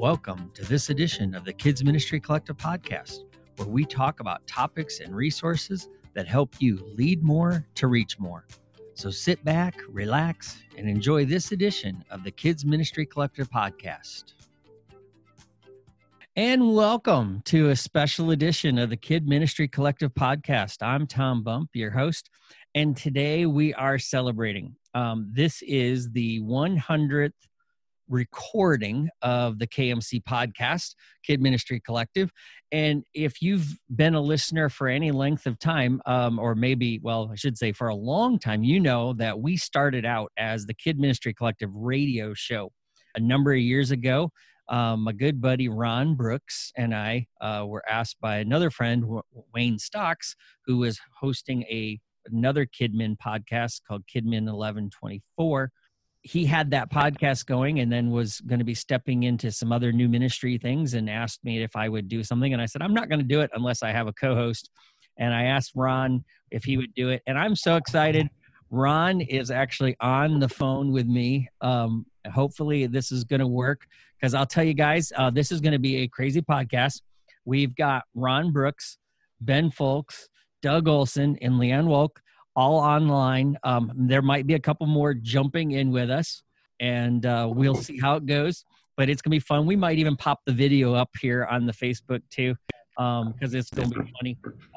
Welcome to this edition of the Kids Ministry Collective podcast, where we talk about topics and resources that help you lead more to reach more. So sit back, relax, and enjoy this edition of the Kids Ministry Collective podcast. And welcome to a special edition of the Kid Ministry Collective podcast. I'm Tom Bump, your host, and today we are celebrating. This is the 100th recording of the KMC podcast, Kid Ministry Collective. And if you've been a listener for any length of time, or maybe, well, I should say for a long time, you know that we started out as the Kid Ministry Collective radio show a number of years ago. My good buddy Ron Brooks and I were asked by another friend, Wayne Stocks, who was hosting another Kidmin podcast called Kidmin 1124. He had that podcast going and then was going to be stepping into some other new ministry things and asked me if I would do something. And I said, I'm not going to do it unless I have a co-host. And I asked Ron if he would do it. And I'm so excited. Ron is actually on the phone with me. Hopefully this is going to work, because I'll tell you guys, this is going to be a crazy podcast. We've got Ron Brooks, Ben Folks, Doug Olson, and Leanne Wolk all online. There might be a couple more jumping in with us, and we'll see how it goes. But it's going to be fun. We might even pop the video up here on the Facebook too, because it's going to be funny.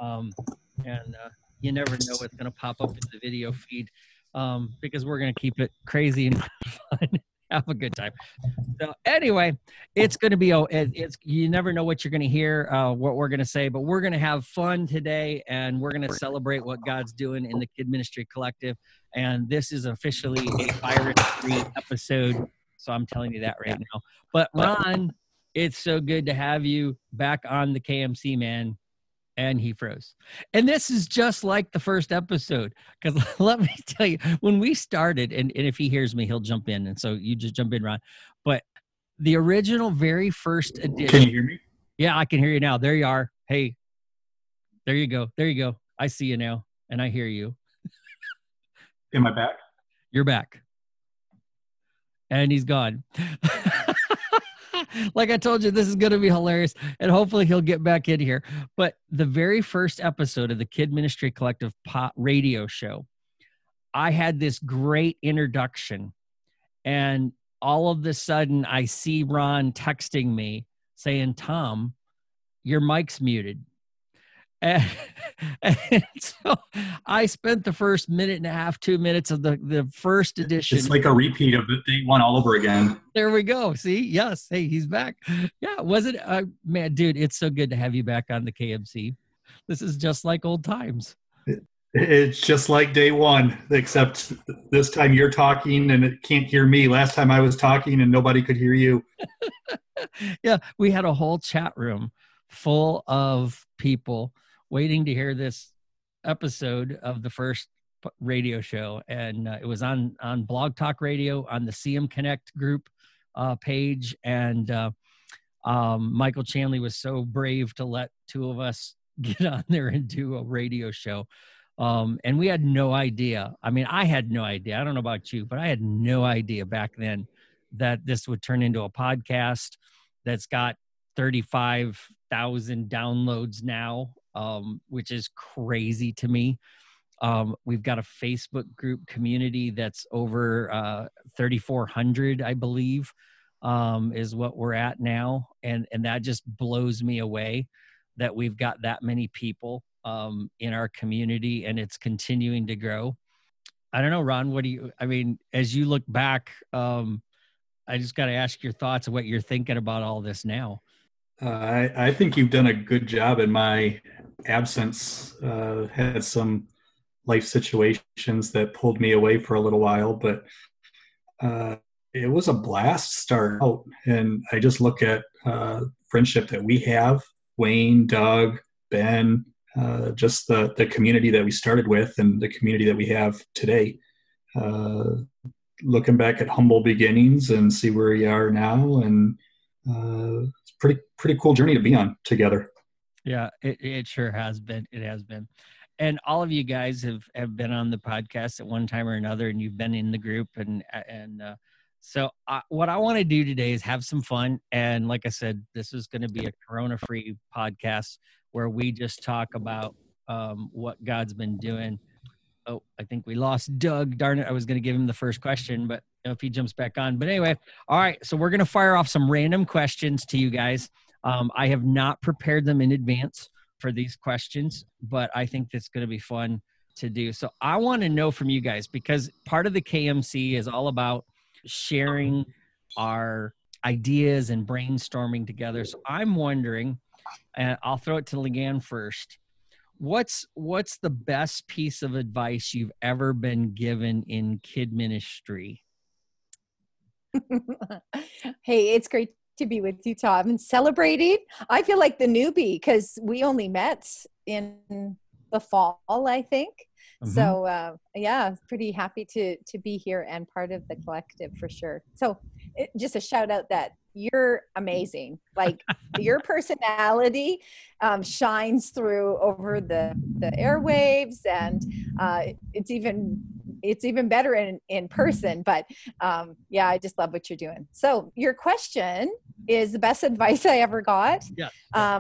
And you never know what's going to pop up in the video feed, because we're going to keep it crazy and fun. Have a good time. So anyway, it's going to be, you never know what you're going to hear, what we're going to say, but we're going to have fun today, and we're going to celebrate what God's doing in the Kid Ministry Collective. And this is officially a virus-free episode. So I'm telling you that right now. But Ron, it's so good to have you back on the KMC, man. And he froze. And this is just like the first episode, because let me tell you, when we started, and if he hears me, he'll jump in. And so you just jump in, Ron. But the original very first edition. Can you hear me? Yeah, I can hear you now. There you are. Hey, there you go. There you go. I see you now, and I hear you. Am I back? You're back. And he's gone. Like I told you, this is going to be hilarious, and hopefully he'll get back in here. But the very first episode of the Kid Ministry Collective radio show, I had this great introduction, and all of a sudden I see Ron texting me saying, Tom, your mic's muted. And so I spent the first minute and a half, 2 minutes of the first edition. It's like a repeat of the day one all over again. There we go. See? Yes. Hey, he's back. Yeah. Was it? Man, dude, it's so good to have you back on the KMC. This is just like old times. It's just like day one, except this time you're talking and it can't hear me. Last time I was talking and nobody could hear you. Yeah. We had a whole chat room full of people waiting to hear this episode of the first radio show. And it was on Blog Talk Radio, on the CM Connect group page. And Michael Chanley was so brave to let two of us get on there and do a radio show. And we had no idea. I mean, I had no idea. I don't know about you, but I had no idea back then that this would turn into a podcast that's got 35,000 downloads now, which is crazy to me. We've got a Facebook group community that's over 3,400, I believe, is what we're at now. And that just blows me away that we've got that many people in our community, and it's continuing to grow. I don't know, Ron, as you look back, I just got to ask your thoughts of what you're thinking about all this now. I think you've done a good job in my absence. Had some life situations that pulled me away for a little while, but it was a blast start out. And I just look at friendship that we have, Wayne, Doug, Ben, just the community that we started with and the community that we have today. Looking back at humble beginnings and see where we are now, and it's pretty cool journey to be on together. Yeah, it sure has been. It has been. And all of you guys have been on the podcast at one time or another, and you've been in the group. And So what I want to do today is have some fun. And like I said, this is going to be a Corona-free podcast where we just talk about what God's been doing. Oh, I think we lost Doug. Darn it. I was going to give him the first question, but if he jumps back on. But anyway, all right. So we're going to fire off some random questions to you guys. I have not prepared them in advance for these questions, but I think it's going to be fun to do. So I want to know from you guys, because part of the KMC is all about sharing our ideas and brainstorming together. So I'm wondering, and I'll throw it to Leanne first. What's the best piece of advice you've ever been given in kid ministry? Hey, it's great to be with you, Tom, and celebrating. I feel like the newbie because we only met in the fall, I think. Mm-hmm. So yeah, pretty happy to be here and part of the collective for sure. So just a shout out that you're amazing. Like your personality shines through over the airwaves, and it's even better in person. But yeah, I just love what you're doing. So your question is the best advice I ever got. Yeah.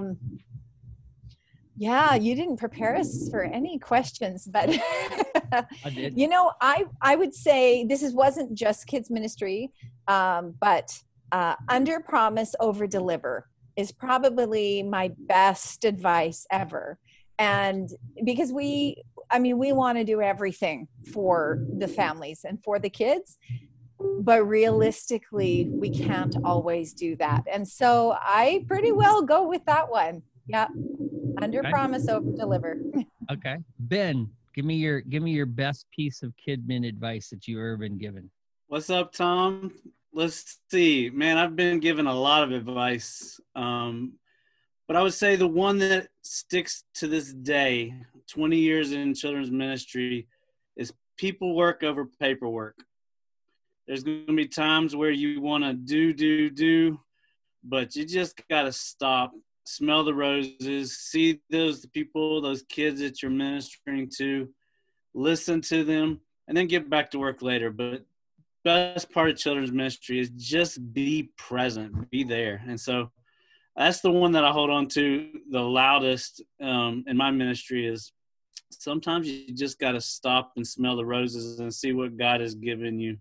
Yeah, you didn't prepare us for any questions, but I did. You know, I would say wasn't just kids ministry, but under promise, over deliver is probably my best advice ever. And because we want to do everything for the families and for the kids, but realistically, we can't always do that. And so I pretty well go with that one. Yeah. Under promise, over deliver. Okay. Ben, give me your best piece of KidMin advice that you've ever been given. What's up, Tom? Let's see. Man, I've been given a lot of advice. But I would say the one that sticks to this day, 20 years in children's ministry, is people work over paperwork. There's going to be times where you want to do, but you just got to stop. Smell the roses, see those people, those kids that you're ministering to, listen to them, and then get back to work later. But best part of children's ministry is just be present, be there. And so that's the one that I hold on to the loudest in my ministry is sometimes you just got to stop and smell the roses and see what God has given you.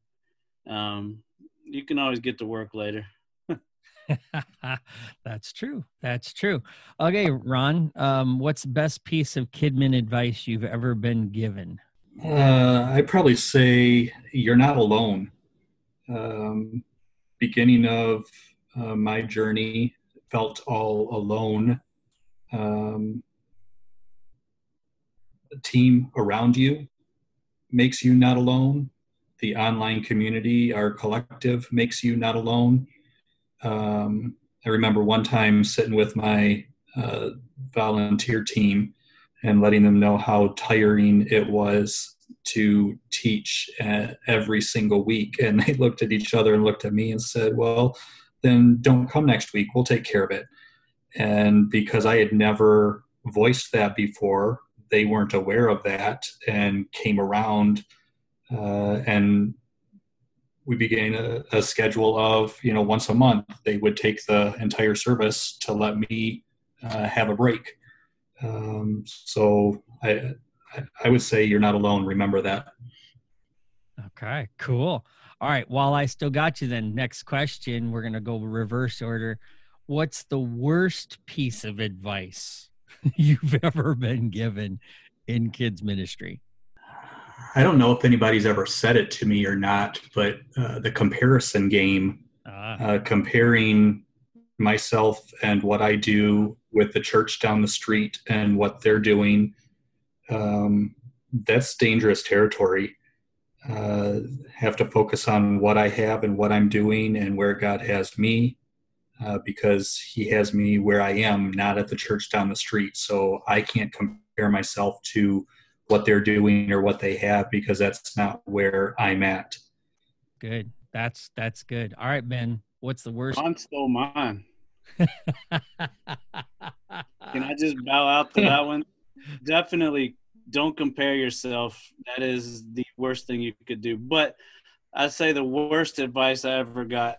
You can always get to work later. That's true. Okay, Ron, what's the best piece of KidMin advice you've ever been given? I'd probably say you're not alone. Beginning of my journey, felt all alone. The team around you makes you not alone. The online community, our collective, makes you not alone. I remember one time sitting with my volunteer team and letting them know how tiring it was to teach every single week. And they looked at each other and looked at me and said, well, then don't come next week. We'll take care of it. And because I had never voiced that before, they weren't aware of that and came around and we began a schedule of, once a month, they would take the entire service to let me have a break. So I would say you're not alone. Remember that. Okay, cool. All right. While I still got you then, next question, we're going to go reverse order. What's the worst piece of advice you've ever been given in kids ministry? I don't know if anybody's ever said it to me or not, but the comparison game, comparing myself and what I do with the church down the street and what they're doing, that's dangerous territory. Have to focus on what I have and what I'm doing and where God has me, because he has me where I am, not at the church down the street. So I can't compare myself to what they're doing or what they have, because that's not where I'm at. Good. That's good. All right, Ben, what's the worst? Ron stole mine. Can I just bow out to that one? Definitely don't compare yourself. That is the worst thing you could do. But I'd say the worst advice I ever got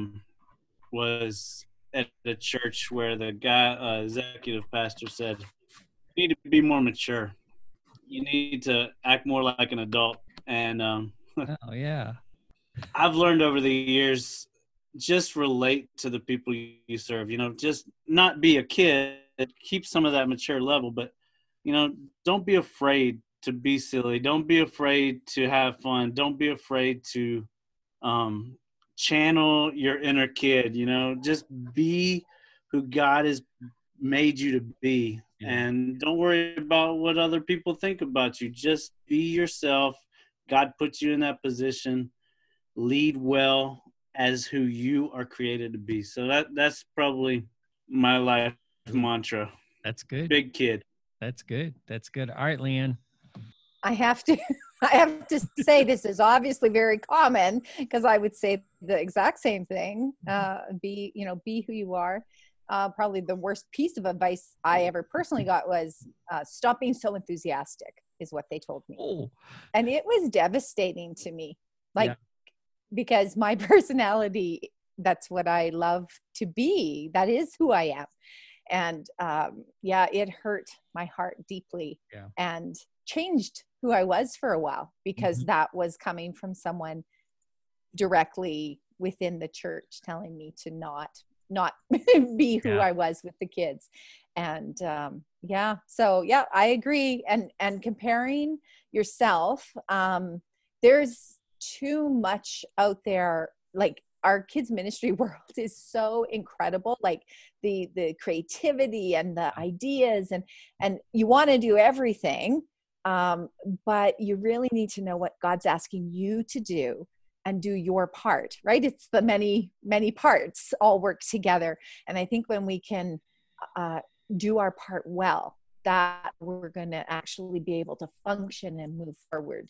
was at the church where the guy, executive pastor, said, "You need to be more mature. You need to act more like an adult." And Oh yeah. I've learned over the years, just relate to the people you serve. Just not be a kid. Keep some of that mature level, but don't be afraid to be silly. Don't be afraid to have fun. Don't be afraid to channel your inner kid. Just be who God has made you to be, and don't worry about what other people think about you. Just be yourself. God puts you in that position. Lead well as who you are created to be. So that's probably my life mantra. That's good. Big kid. That's good. That's good. All right, Leanne. I have to say this is obviously very common, because I would say the exact same thing. Be who you are. Probably the worst piece of advice I ever personally got was stop being so enthusiastic, is what they told me. Oh. And it was devastating to me. Because my personality, that's what I love to be. That is who I am. And it hurt my heart deeply and changed who I was for a while, because that was coming from someone directly within the church telling me to not be who I was with the kids. And I agree. And comparing yourself, there's too much out there. Like, our kids ministry world is so incredible, like the creativity and the ideas, and you want to do everything, but you really need to know what God's asking you to do and do your part, right? It's the many parts all work together. And I think when we can do our part well, that we're going to actually be able to function and move forward.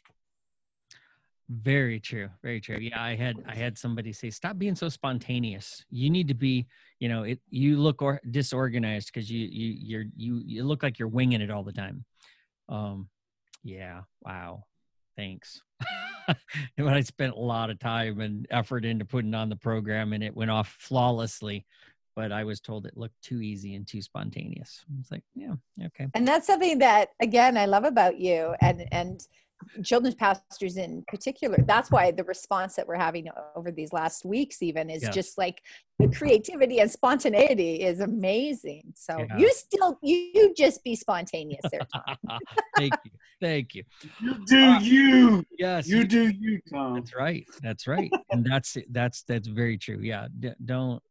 Very true. Very true. Yeah. I had somebody say, stop being so spontaneous. You need to be, you look disorganized because you look like you're winging it all the time. Yeah. Wow. Thanks. But I spent a lot of time and effort into putting on the program, and it went off flawlessly. But I was told it looked too easy and too spontaneous. It's like, yeah, okay. And that's something that, again, I love about you and children's pastors in particular. That's why the response that we're having over these last weeks even is just like the creativity and spontaneity is amazing. So you just be spontaneous there, Tom. Thank you. You do you. Yes. You do you, Tom. That's right. And that's very true. Yeah. Don't,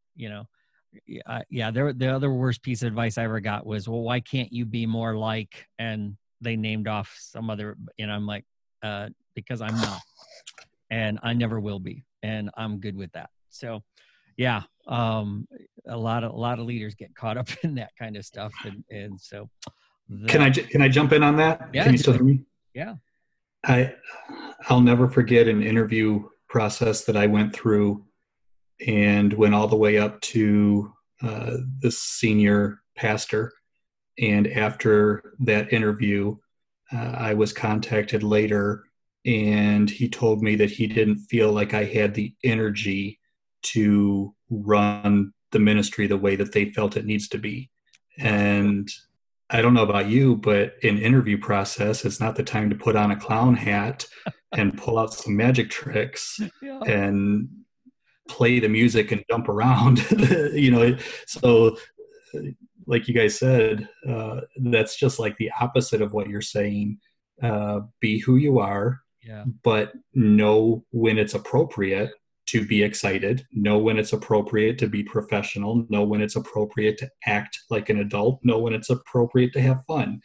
the other worst piece of advice I ever got was, well, why can't you be more like, and they named off some other, and I'm like, because I'm not, and I never will be, and I'm good with that. So yeah, a lot of leaders get caught up in that kind of stuff. And so can I jump in on that? Yeah, can you still hear me? Yeah. I'll never forget an interview process that I went through, and went all the way up to the senior pastor. And after that interview, I was contacted later, and he told me that he didn't feel like I had the energy to run the ministry the way that they felt it needs to be. And I don't know about you, but in interview process, it's not the time to put on a clown hat and pull out some magic tricks and play the music and jump around. So like you guys said, that's just like the opposite of what you're saying. Be who you are, but know when it's appropriate to be excited, know when it's appropriate to be professional, know when it's appropriate to act like an adult, know when it's appropriate to have fun.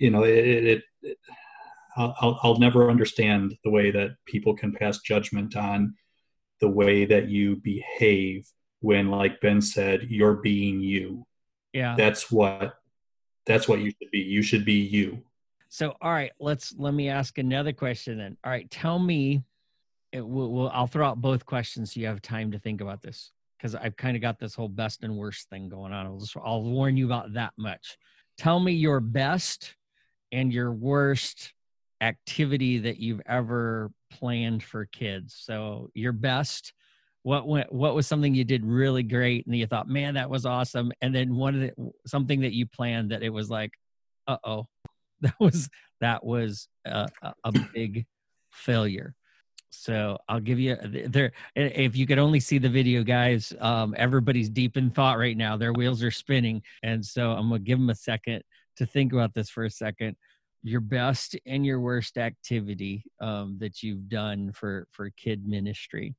I'll never understand the way that people can pass judgment on the way that you behave when, like Ben said, you're being you. Yeah. That's what you should be. You should be you. So, all right, let me ask another question then. All right, tell me, I'll throw out both questions so you have time to think about this, because I've kind of got this whole best and worst thing going on. I'll warn you about that much. Tell me your best and your worst activity that you've ever planned for kids. So your best, what was something you did really great and you thought, man, that was awesome. And then something that you planned that it was like, uh-oh, that was a big failure. So I'll give you there. If you could only see the video, guys, everybody's deep in thought right now. Their wheels are spinning. And so I'm going to give them a second to think about this for a second. Your best and your worst activity that you've done for kid ministry.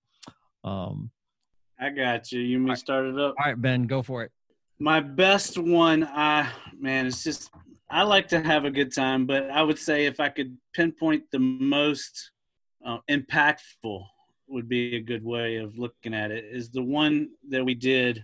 I got you. You may start it up. All right, Ben, go for it. My best one, it's just, I like to have a good time, but I would say if I could pinpoint the most impactful would be a good way of looking at it, is the one that we did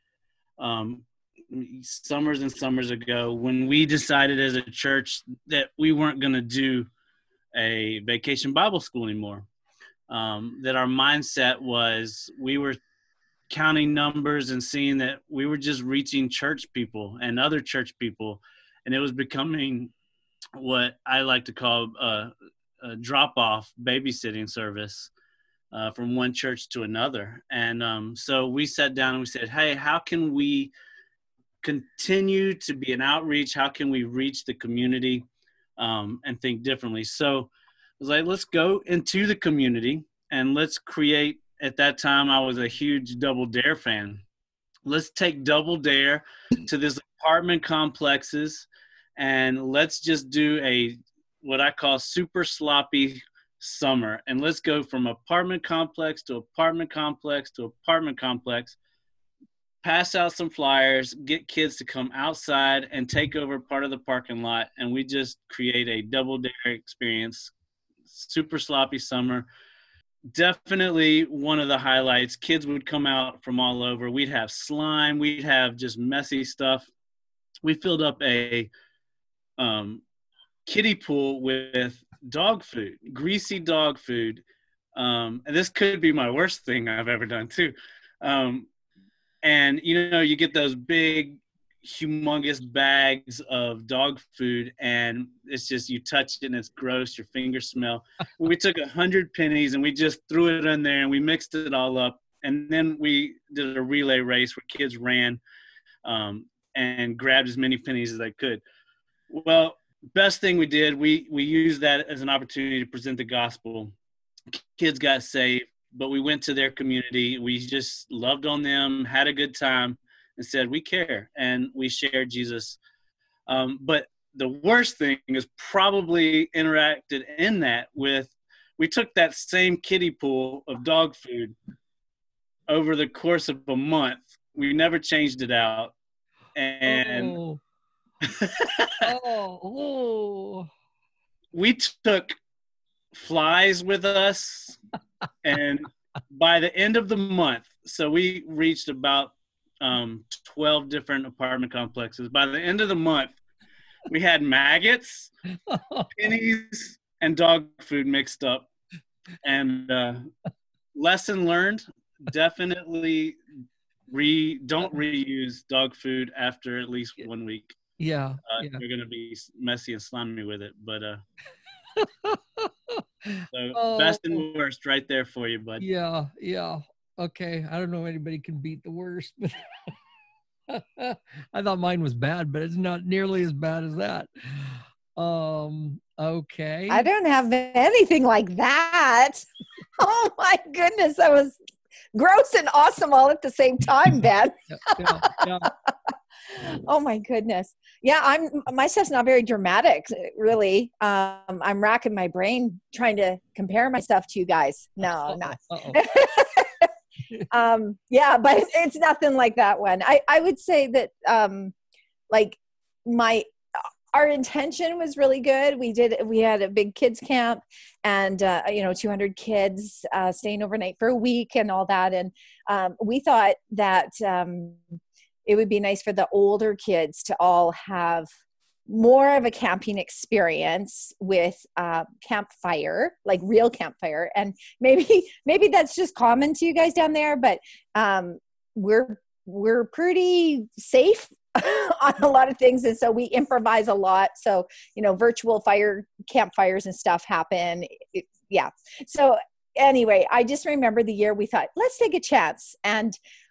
summers and summers ago when we decided as a church that we weren't going to do a vacation Bible school anymore. That our mindset was we were counting numbers and seeing that we were just reaching church people and other church people, and it was becoming what I like to call a drop-off babysitting service from one church to another. And so we sat down and we said, hey, how can we continue to be an outreach? How can we reach the community and think differently? So I was like, let's go into the community and let's create. At that time, I was a huge Double Dare fan. Let's take Double Dare to this apartment complexes and let's just do what I call super sloppy summer. And let's go from apartment complex to apartment complex to apartment complex, pass out some flyers, get kids to come outside and take over part of the parking lot. And we just create a Double Dare experience, super sloppy summer. Definitely one of the highlights. Kids would come out from all over. We'd have slime. We'd have just messy stuff. We filled up a kiddie pool with dog food, greasy dog food. And this could be my worst thing I've ever done too. And, you get those big, humongous bags of dog food and it's just, you touch it and it's gross, your fingers smell. We took 100 pennies and we just threw it in there and we mixed it all up. And then we did a relay race where kids ran and grabbed as many pennies as they could. Well, best thing we did, we used that as an opportunity to present the gospel. Kids got saved, but we went to their community. We just loved on them, had a good time, and said, we care, and we shared Jesus. But the worst thing is probably interacted in that with, we took that same kiddie pool of dog food over the course of a month. We never changed it out. And we took flies with us. And by the end of the month, so we reached about 12 different apartment complexes. By the end of the month, we had maggots, pennies, and dog food mixed up. And lesson learned, definitely don't reuse dog food after at least 1 week. Yeah. You're going to be messy and slimy with it. But so best and worst right there for you, bud. Yeah. Okay, I don't know if anybody can beat the worst, but I thought mine was bad, but it's not nearly as bad as that. Okay. I don't have anything like that. Oh my goodness, that was gross and awesome all at the same time, Ben. Yeah. Oh my goodness. Yeah, my stuff's not very dramatic, really. I'm racking my brain trying to compare my stuff to you guys. No, not. Yeah, but it's nothing like that one. I would say that our intention was really good. We had a big kids camp and 200 kids staying overnight for a week and all that. And we thought that it would be nice for the older kids to all have more of a camping experience with campfire, like real campfire. And maybe that's just common to you guys down there, but we're pretty safe on a lot of things. And so we improvise a lot. So, virtual fire campfires and stuff happen. Yeah. So anyway, I just remember the year we thought, let's take a chance. And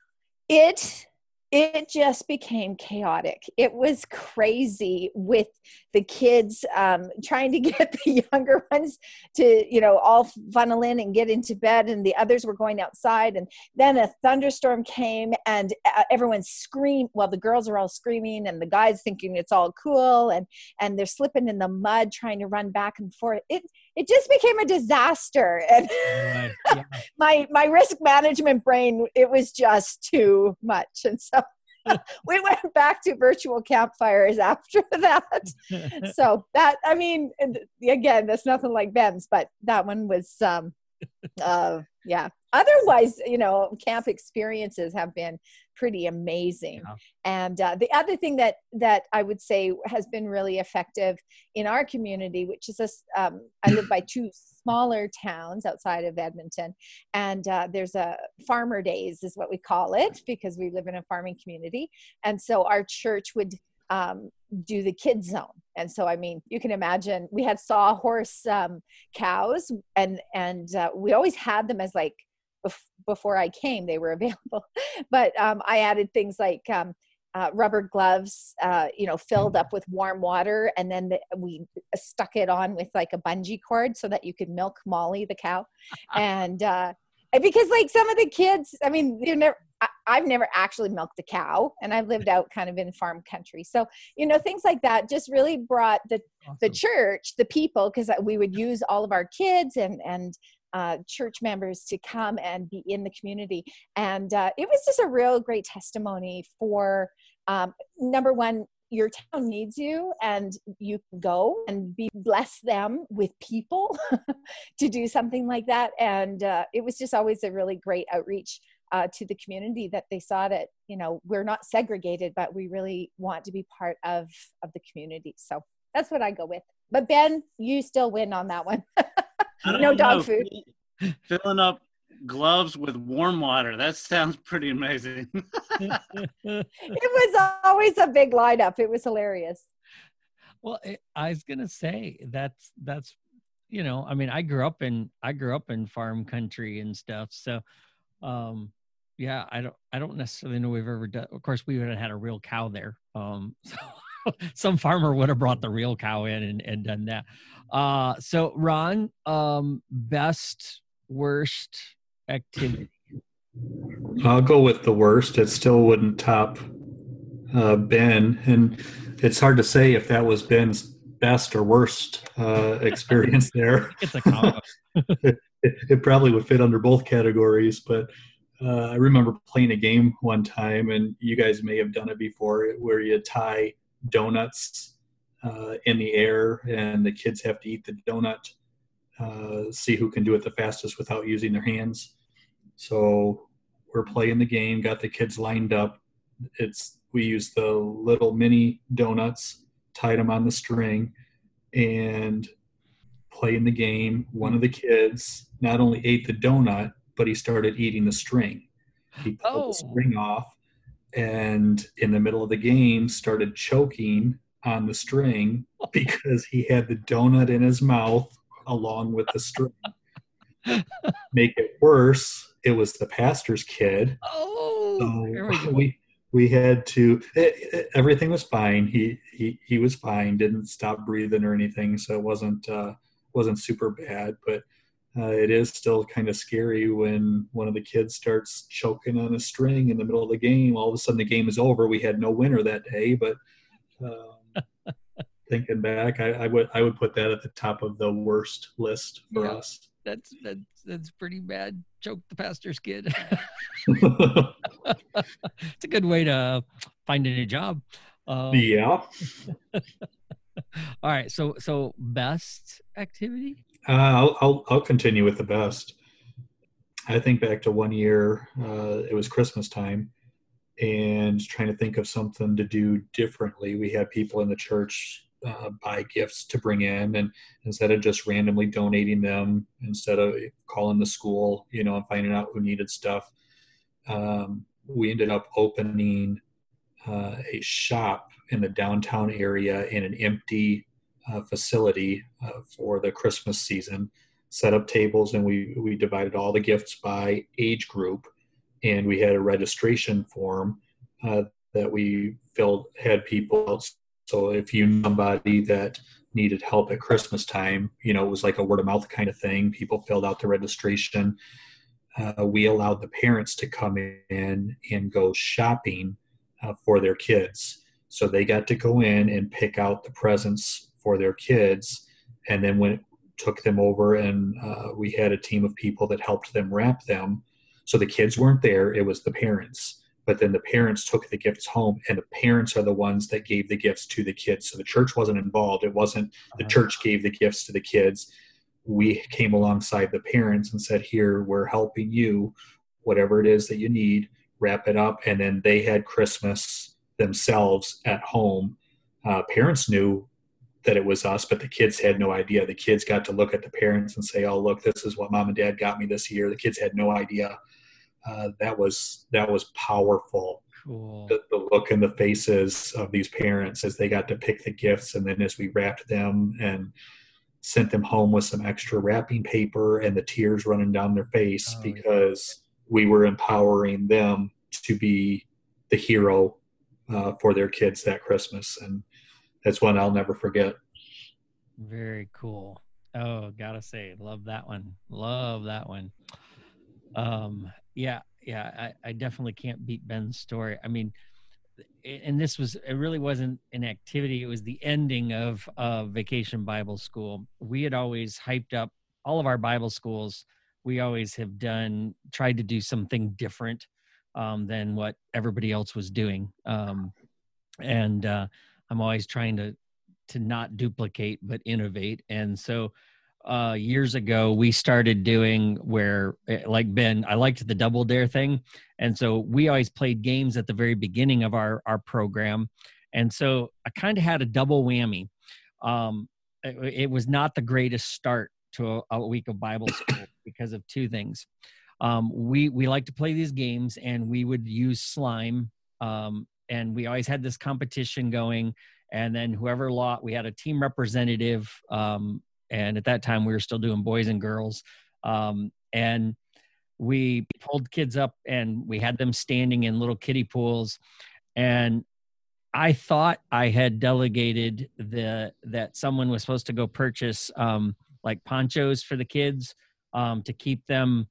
it just became chaotic. It was crazy with the kids trying to get the younger ones to, all funnel in and get into bed, and the others were going outside. And then a thunderstorm came, and everyone screamed. Well, the girls are all screaming, and the guys thinking it's all cool, and they're slipping in the mud trying to run back and forth. It just became a disaster. And Right. Yeah. my risk management brain, it was just too much. And so we went back to virtual campfires after that. So that, I mean, again, that's nothing like Ben's, but that one was, yeah. Otherwise, camp experiences have been pretty amazing. Yeah. And the other thing that I would say has been really effective in our community, which is I live by two smaller towns outside of Edmonton, and there's a Farmer Days is what we call it, because we live in a farming community. And so our church would do the kids zone. And so, I mean, you can imagine we had sawhorse cows, and we always had them as like, before I came, they were available. But I added things like rubber gloves, filled up with warm water. And then we stuck it on with like a bungee cord so that you could milk Molly, the cow. And because like some of the kids, I mean, I've never actually milked a cow, and I've lived out kind of in farm country. So, things like that just really brought the church, the people, because we would use all of our kids and church members to come and be in the community. And it was just a real great testimony for, number one, your town needs you, and you can go and bless them with people to do something like that. And it was just always a really great outreach to the community, that they saw that, we're not segregated, but we really want to be part of the community. So that's what I go with. But Ben, you still win on that one. No dog food. Filling up gloves with warm water. That sounds pretty amazing. It was always a big lineup. It was hilarious. Well, I was gonna say that's I mean, I grew up in farm country and stuff. So, yeah, I don't necessarily know we've ever done. Of course, we would have had a real cow there. So some farmer would have brought the real cow in and done that. So Ron, best, worst activity? I'll go with the worst. It still wouldn't top Ben, and it's hard to say if that was Ben's best or worst experience there. It's a combo. It probably would fit under both categories, but I remember playing a game one time, and you guys may have done it before, where you tie donuts in the air, and the kids have to eat the donut, see who can do it the fastest without using their hands. So we're playing the game, got the kids lined up. We used the little mini donuts, tied them on the string, and playing the game. One of the kids not only ate the donut, but he started eating the string. He pulled the string off, and in the middle of the game started choking on the string because he had the donut in his mouth along with the string. Make it worse, it was the pastor's kid. So we had to. Everything was fine. He was fine. Didn't stop breathing or anything. So it wasn't super bad. But it is still kind of scary when one of the kids starts choking on a string in the middle of the game. All of a sudden, the game is over. We had no winner that day. But thinking back, I would put that at the top of the worst list for us. That's pretty bad. Choke the pastor's kid. It's a good way to find a new job. Yeah. All right. So best activity? I'll continue with the best. I think back to one year, it was Christmas time, and trying to think of something to do differently. We had people in the church buy gifts to bring in, and instead of just randomly donating them, instead of calling the school, and finding out who needed stuff, we ended up opening a shop in the downtown area in an empty facility for the Christmas season, set up tables, and we divided all the gifts by age group, and we had a registration form that we filled, had people out. So if you knew somebody that needed help at Christmas time, it was like a word of mouth kind of thing. People filled out the registration. We allowed the parents to come in and go shopping for their kids. So they got to go in and pick out the presents for their kids, and then took them over, and we had a team of people that helped them wrap them. So the kids weren't there, it was the parents. But then the parents took the gifts home, and the parents are the ones that gave the gifts to the kids. So the church wasn't involved. It wasn't the church gave the gifts to the kids. We came alongside the parents and said, here, we're helping you, whatever it is that you need, wrap it up. And then they had Christmas themselves at home. Parents knew that it was us, but the kids had no idea. The kids got to look at the parents and say, oh, look, this is what mom and dad got me this year. The kids had no idea. That was powerful. Cool. The look in the faces of these parents as they got to pick the gifts, and then as we wrapped them and sent them home with some extra wrapping paper, and the tears running down their face because we were empowering them to be the hero for their kids that Christmas. And that's one I'll never forget. Very cool. Oh, gotta say, love that one. Love that one. Yeah, I definitely can't beat Ben's story. I mean, and it really wasn't an activity. It was the ending of Vacation Bible School. We had always hyped up all of our Bible schools. We always have tried to do something different than what everybody else was doing. And I'm always trying to not duplicate, but innovate. And so years ago, we started doing where, like Ben, I liked the Double Dare thing. And so we always played games at the very beginning of our program. And so I kind of had a double whammy. It was not the greatest start to a week of Bible school because of two things. We like to play these games, and we would use slime. And we always had this competition going. And then whoever lost, we had a team representative. And at that time, we were still doing boys and girls. And we pulled kids up, and we had them standing in little kiddie pools. And I thought I had delegated that someone was supposed to go purchase like ponchos for the kids to keep them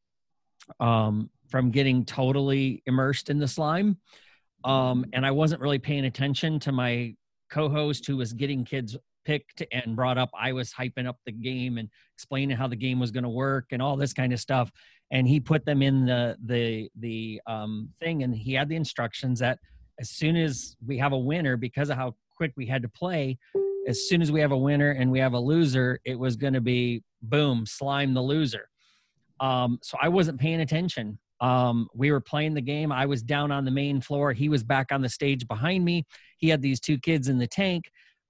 from getting totally immersed in the slime. And I wasn't really paying attention to my co-host who was getting kids picked and brought up. I was hyping up the game and explaining how the game was going to work and all this kind of stuff. And he put them in the thing, and he had the instructions that as soon as we have a winner, because of how quick we had to play, as soon as we have a winner and we have a loser, it was going to be boom, slime the loser. So I wasn't paying attention. We were playing the game. I was down on the main floor. He was back on the stage behind me. He had these two kids in the tank.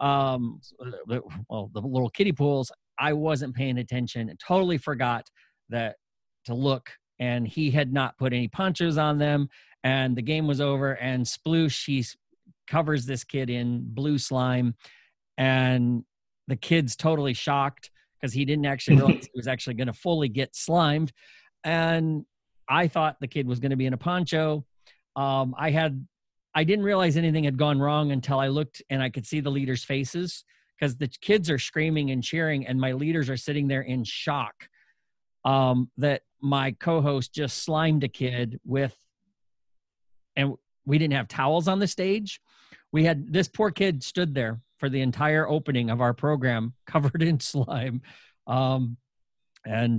The little kiddie pools. I wasn't paying attention and totally forgot to look, and he had not put any ponchos on them, and the game was over, and sploosh, he covers this kid in blue slime, and the kid's totally shocked because he didn't actually realize he was actually going to fully get slimed. And I thought the kid was going to be in a poncho. I didn't realize anything had gone wrong until I looked and I could see the leaders' faces, because the kids are screaming and cheering, and my leaders are sitting there in shock that my co-host just slimed a kid and we didn't have towels on the stage. We had this poor kid stood there for the entire opening of our program covered in slime. And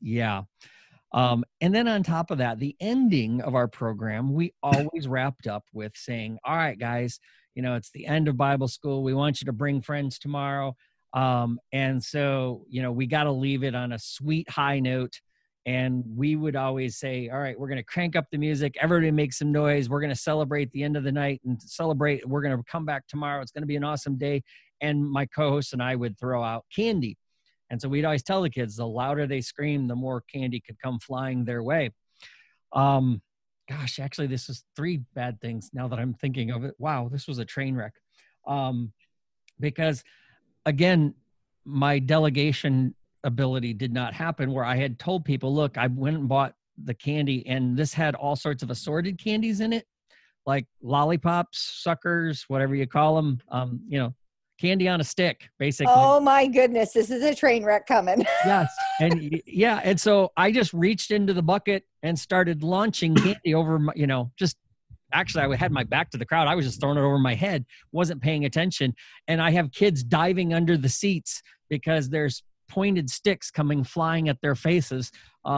then on top of that, the ending of our program, we always wrapped up with saying, all right, guys, it's the end of Bible school. We want you to bring friends tomorrow. And so, we got to leave it on a sweet high note. And we would always say, all right, we're going to crank up the music. Everybody make some noise. We're going to celebrate the end of the night and celebrate. We're going to come back tomorrow. It's going to be an awesome day. And my co-host and I would throw out candy. And so we'd always tell the kids, the louder they scream, the more candy could come flying their way. Actually, this is 3 bad things now that I'm thinking of it. Wow, this was a train wreck. Because again, my delegation ability did not happen, where I had told people, look, I went and bought the candy, and this had all sorts of assorted candies in it, like lollipops, suckers, whatever you call them, candy on a stick, basically. Oh my goodness, this is a train wreck coming. Yes. And yeah. And so I just reached into the bucket and started launching candy over my, actually I had my back to the crowd. I was just throwing it over my head, wasn't paying attention. And I have kids diving under the seats because there's pointed sticks coming flying at their faces.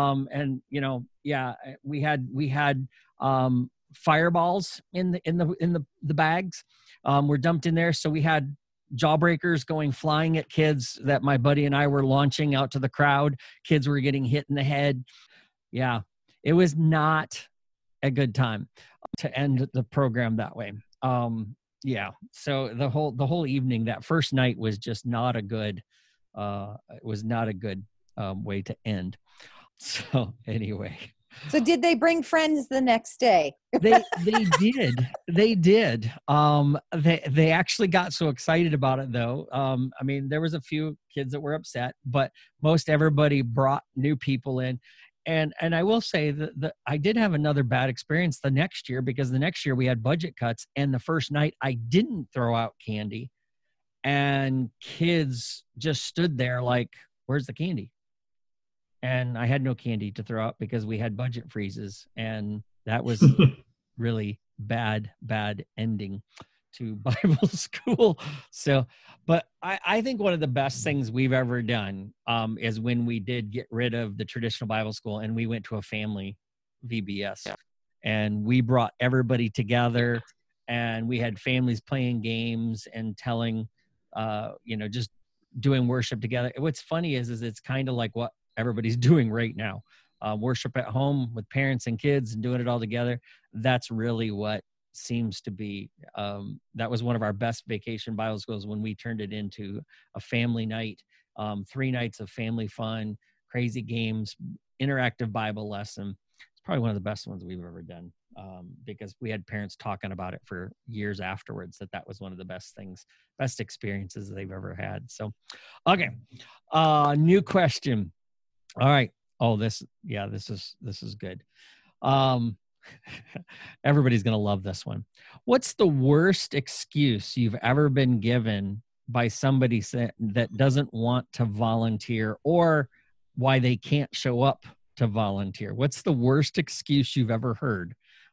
We had fireballs in the bags were dumped in there. So we had jawbreakers going flying at kids that my buddy and I were launching out to the crowd. Kids were getting hit in the head. Yeah, it was not a good time to end the program that way. So the whole evening, that first night was just not a good way to end. So anyway. So did they bring friends the next day? They did. They did. They actually got so excited about it, though. There was a few kids that were upset, but most everybody brought new people in. And I will say that I did have another bad experience the next year, because the next year we had budget cuts, and the first night I didn't throw out candy, and kids just stood there like, "Where's the candy?" And I had no candy to throw out because we had budget freezes, and that was really bad ending to Bible school. So, but I think one of the best things we've ever done is when we did get rid of the traditional Bible school and we went to a family VBS, and we brought everybody together, and we had families playing games and telling, just doing worship together. What's funny is it's kind of like what everybody's doing right now. Worship at home with parents and kids and doing it all together. That's really what seems to be, that was one of our best vacation Bible schools, when we turned it into a family night, 3 nights of family fun, crazy games, interactive Bible lesson. It's probably one of the best ones we've ever done, because we had parents talking about it for years afterwards, that was one of the best experiences they've ever had. So, okay. New question. All right. Oh, this is good. Everybody's going to love this one. What's the worst excuse you've ever been given by somebody that doesn't want to volunteer, or why they can't show up to volunteer? What's the worst excuse you've ever heard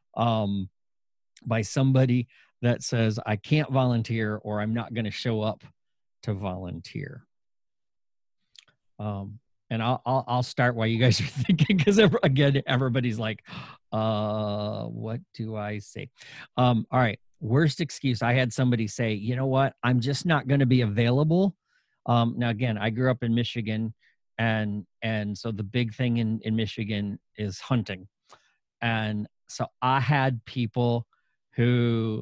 by somebody that says, I can't volunteer, or I'm not going to show up to volunteer? And I'll start while you guys are thinking, because again, everybody's like, what do I say? All right. Worst excuse. I had somebody say, you know what? I'm just not going to be available. Now, again, I grew up in Michigan, and so the big thing in Michigan is hunting. And so I had people who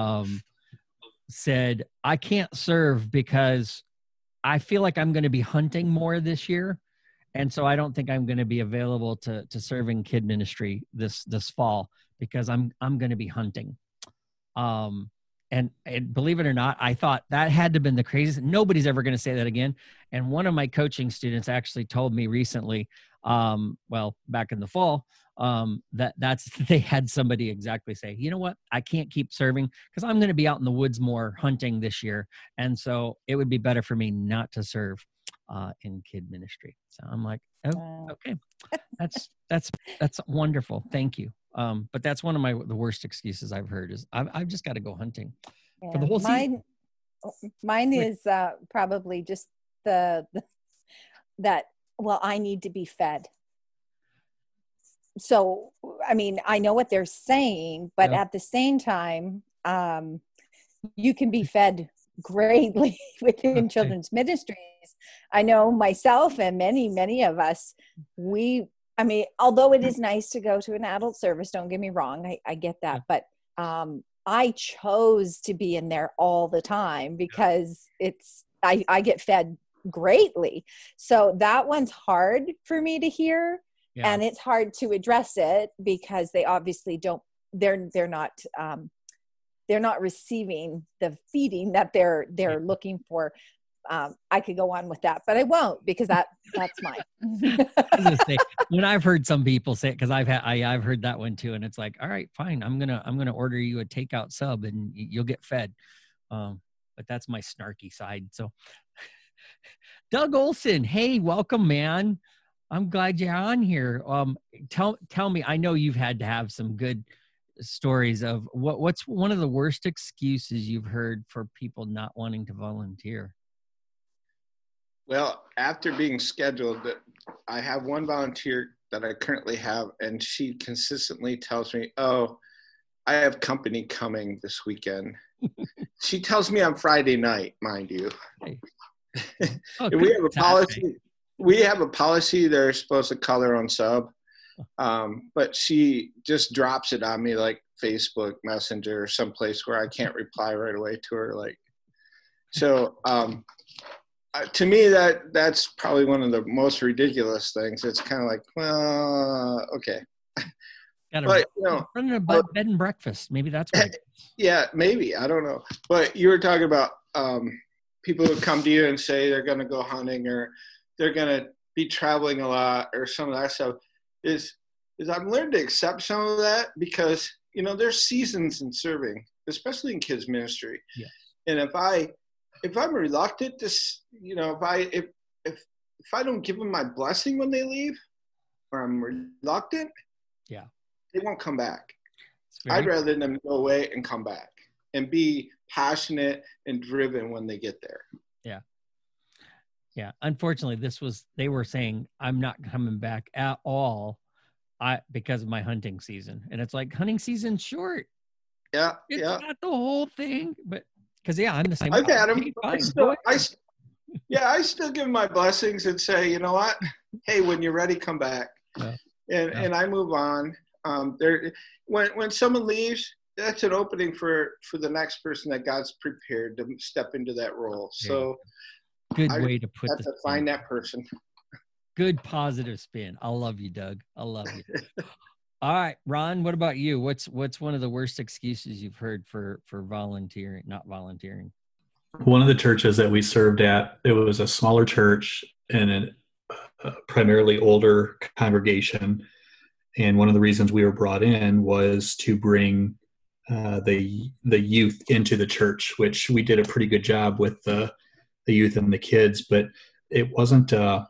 said, I can't serve because I feel like I'm going to be hunting more this year. And so I don't think I'm going to be available to serve in kid ministry this fall, because I'm going to be hunting. And believe it or not, I thought that had to have been the craziest. Nobody's ever going to say that again. And one of my coaching students actually told me recently, back in the fall, they had somebody exactly say, you know what, I can't keep serving because I'm going to be out in the woods more hunting this year. And so it would be better for me not to serve in kid ministry. So I'm like, oh, okay, that's wonderful. Thank you. But that's one of the worst excuses I've heard is I've just got to go hunting for the whole season. Mine is probably just that, well, I need to be fed. So, I mean, I know what they're saying, but at the same time, you can be fed greatly within children's ministries. I know myself and many of us, although it is nice to go to an adult service, don't get me wrong, I get that, but I chose to be in there all the time because I get fed greatly. So that one's hard for me to hear. Yeah. And it's hard to address it because they obviously they're not receiving the feeding that they're looking for. I could go on with that, but I won't because that's mine. I was gonna say, when I've heard some people say it, because I've heard that one too, and it's like, all right, fine, I'm gonna order you a takeout sub and you'll get fed. But that's my snarky side. So, Doug Olson, hey, welcome, man. I'm glad you're on here. Tell me, I know you've had to have some good stories of what's one of the worst excuses you've heard for people not wanting to volunteer. Well, after being scheduled, I have one volunteer that I currently have, and she consistently tells me, "Oh, I have company coming this weekend." She tells me on Friday night, mind you. Hey. And we have a policy. We have a policy they're supposed to call their own sub, but she just drops it on me like Facebook Messenger or someplace where I can't reply right away to her. Like, so to me, that's probably one of the most ridiculous things. It's kind of like, well, okay. But, running a bed and breakfast. Maybe that's what it is. Yeah, maybe. I don't know. But you were talking about people who come to you and say they're going to go hunting or they're going to be traveling a lot or some of that stuff. Is I've learned to accept some of that because, there's seasons in serving, especially in kids ministry. Yeah. And if I'm reluctant to, if I don't give them my blessing when they leave, or I'm reluctant, yeah, they won't come back. I'd rather them go away and come back and be passionate and driven when they get there. Yeah. Yeah. Unfortunately, they were saying, I'm not coming back at all because of my hunting season. And it's like, hunting season's short. Yeah. It's not the whole thing, but because I'm the same. I've had them. I still give my blessings and say, you know what? Hey, when you're ready, come back. Yeah. And I move on. When someone leaves, that's an opening for the next person that God's prepared to step into that role. So good way to put it. Find that person. Good positive spin. I love you, Doug. I love you. All right, Ron, what about you? What's one of the worst excuses you've heard for volunteering, not volunteering? One of the churches that we served at, it was a smaller church and a primarily older congregation. And one of the reasons we were brought in was to bring the youth into the church, which we did a pretty good job with the youth and the kids, but it wasn't a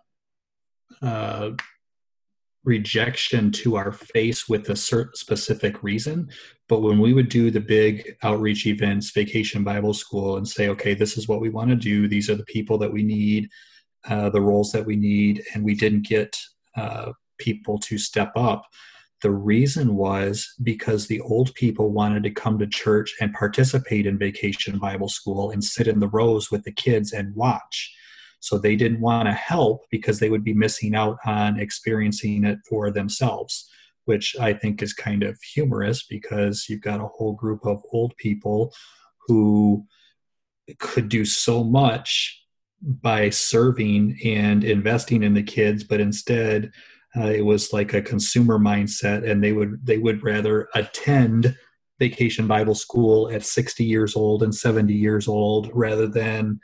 rejection to our face with a certain specific reason. But when we would do the big outreach events, Vacation Bible School, and say, okay, this is what we want to do. These are the people that we need, the roles that we need. And we didn't get people to step up. The reason was because the old people wanted to come to church and participate in Vacation Bible School and sit in the rows with the kids and watch. So they didn't want to help because they would be missing out on experiencing it for themselves, which I think is kind of humorous because you've got a whole group of old people who could do so much by serving and investing in the kids, but instead it was like a consumer mindset, and they would rather attend Vacation Bible School at 60 years old and 70 years old rather than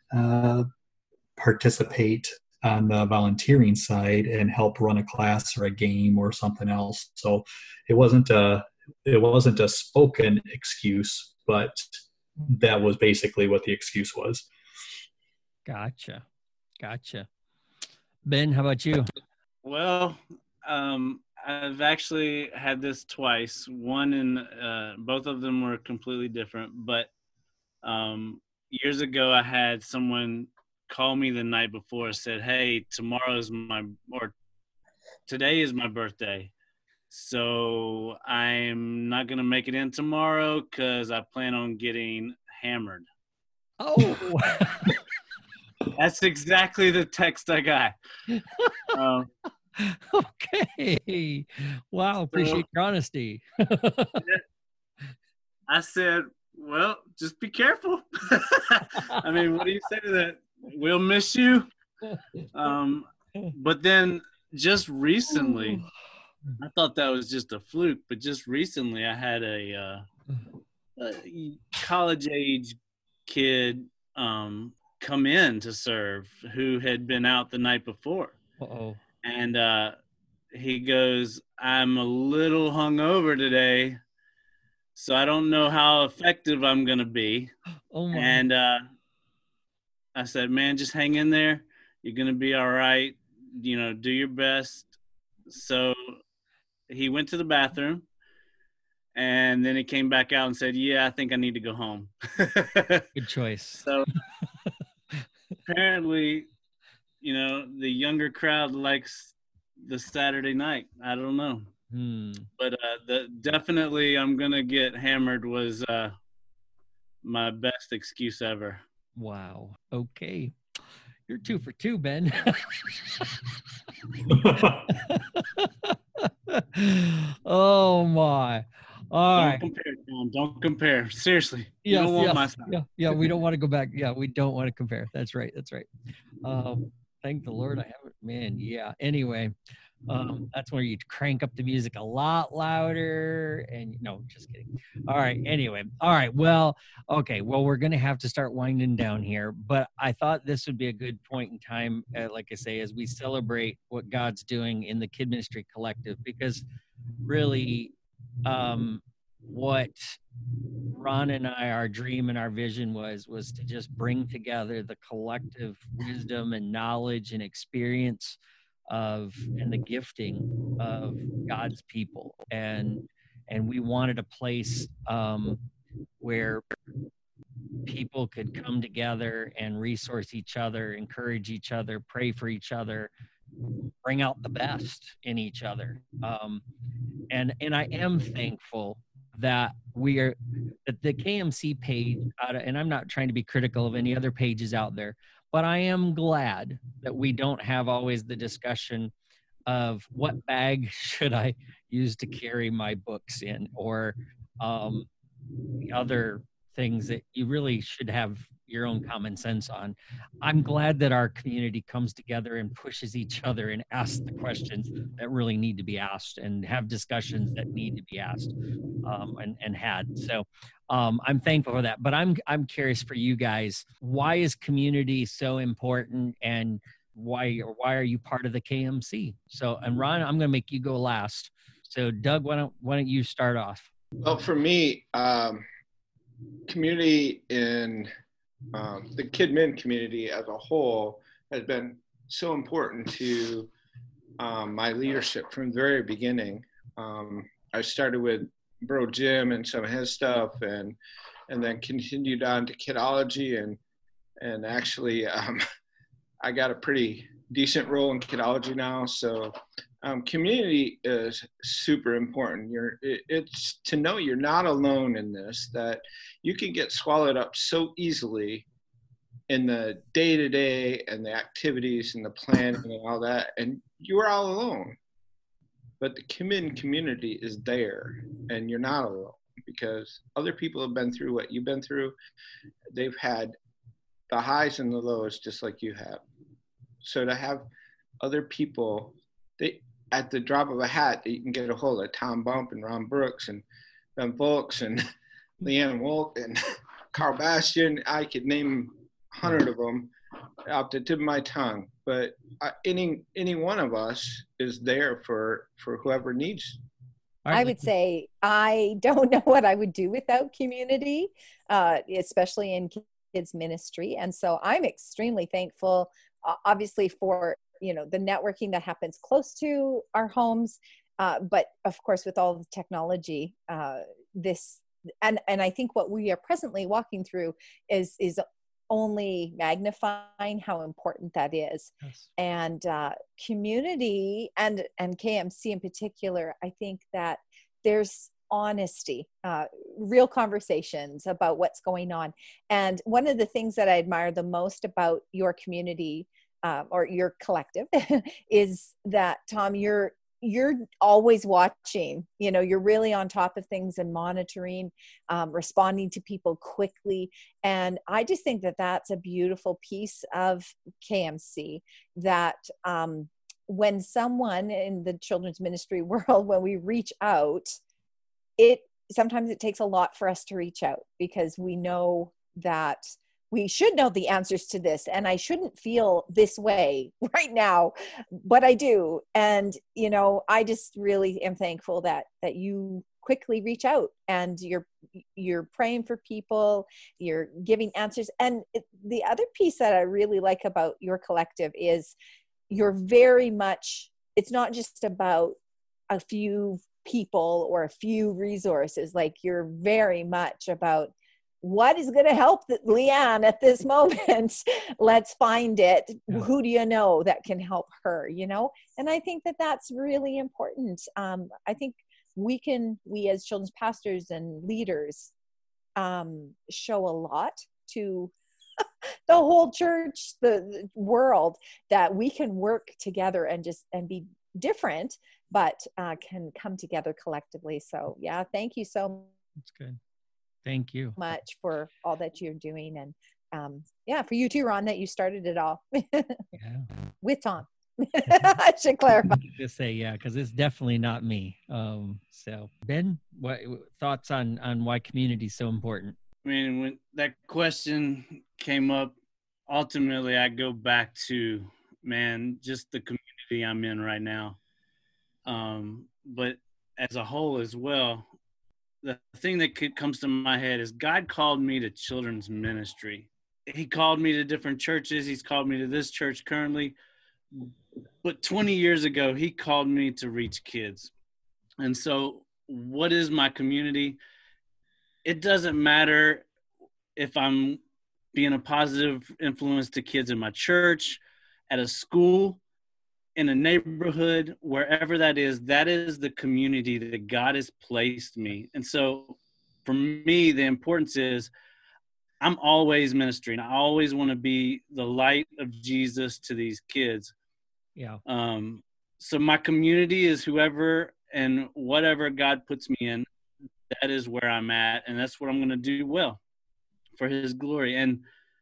participate on the volunteering side and help run a class or a game or something else. So it wasn't a spoken excuse, but that was basically what the excuse was. Gotcha. Ben, how about you? Well, I've actually had this twice. One in both of them were completely different, but years ago I had someone call me the night before, said, hey, today is my birthday, so I'm not going to make it in tomorrow because I plan on getting hammered. Oh, that's exactly the text I got. Okay. Wow. Appreciate your honesty. I said, well, just be careful. I mean, what do you say to that? We'll miss you. But then just recently, I thought that was just a fluke, but just recently I had a college age kid come in to serve who had been out the night before. Uh-oh. And he goes, I'm a little hungover today, so I don't know how effective I'm going to be. Oh my. And I said, man, just hang in there. You're going to be all right. You know, do your best. So he went to the bathroom, and then he came back out and said, yeah, I think I need to go home. Good choice. So apparently, you know, the younger crowd likes the Saturday night. I don't know. But definitely I'm going to get hammered was my best excuse ever. Wow. Okay. You're 2 for 2, Ben. Oh my. All right. Don't compare, Tom. Don't compare. Seriously. Yes, you don't want my side. Yeah, we don't want to go back. Yeah, we don't want to compare. That's right. Thank the Lord I haven't, man. Yeah. Anyway, that's where you crank up the music a lot louder and no, just kidding. All right. Anyway. All right. Well, okay. Well, we're going to have to start winding down here, but I thought this would be a good point in time, like I say, as we celebrate what God's doing in the Kid Ministry Collective, because really, what Ron and I, our dream and our vision was to just bring together the collective wisdom and knowledge and experience and the gifting of God's people. And we wanted a place where people could come together and resource each other, encourage each other, pray for each other, bring out the best in each other. And I am thankful that that the KMC page, and I'm not trying to be critical of any other pages out there, but I am glad that we don't have always the discussion of what bag should I use to carry my books in, or the other things that you really should have your own common sense on. I'm glad that our community comes together and pushes each other and asks the questions that really need to be asked and have discussions that need to be asked and had. So I'm thankful for that. But I'm curious for you guys, why is community so important, and why are you part of the KMC? So, and Ron, I'm going to make you go last. So Doug, why don't you start off? Well, for me, community in the KidMin community as a whole has been so important to my leadership from the very beginning. I started with Bro Jim and some of his stuff, and then continued on to Kidology, and actually I got a pretty decent role in Kidology now. So community is super important. It's to know you're not alone in this, that you can get swallowed up so easily in the day-to-day and the activities and the planning and all that, and you're all alone. But the KidMin community is there, and you're not alone, because other people have been through what you've been through. They've had the highs and the lows just like you have. So to have other people, at the drop of a hat, that you can get a hold of Tom Bump and Ron Brooks and Ben Volks and Leanne Wolk and Carl Bastian. I could name 100 of them out the tip of my tongue. But any one of us is there for whoever needs. I would say I don't know what I would do without community, especially in kids ministry. And so I'm extremely thankful, obviously, for the networking that happens close to our homes, but of course with all the technology, and I think what we are presently walking through is only magnifying how important that is. Yes. And community and KMC in particular, I think that there's honesty, real conversations about what's going on. And one of the things that I admire the most about your community or your collective is that, Tom, you're always watching, you're really on top of things and monitoring, responding to people quickly. And I just think that that's a beautiful piece of KMC, that when someone in the children's ministry world, when we reach out, sometimes it takes a lot for us to reach out, because we know that we should know the answers to this, and I shouldn't feel this way right now, but I do. And, you know, I just really am thankful that you quickly reach out, and you're praying for people, you're giving answers. And the other piece that I really like about your collective is you're very much, it's not just about a few people or a few resources. Like, you're very much about what is going to help Leanne at this moment. Let's find it. Yeah. Who do you know that can help her, you know? And I think that that's really important. I think we as children's pastors and leaders show a lot to the whole church, the world, that we can work together and be different, but can come together collectively. So yeah, thank you so much. That's good. Thank you much for all that you're doing. And yeah, for you too, Ron, that you started it all with Tom. I should clarify. To say, yeah, because it's definitely not me. So Ben, what thoughts on why community is so important? I mean, when that question came up, ultimately I go back to, man, just the community I'm in right now. But as a whole as well, the thing that comes to my head is God called me to children's ministry. He called me to different churches. He's called me to this church currently. But 20 years ago, he called me to reach kids. And so what is my community? It doesn't matter if I'm being a positive influence to kids in my church, at a school, in a neighborhood, wherever that is the community that God has placed me. And so for me, the importance is I'm always ministering. I always want to be the light of Jesus to these kids. Yeah. So my community is whoever and whatever God puts me in, that is where I'm at. And that's what I'm going to do well for his glory. And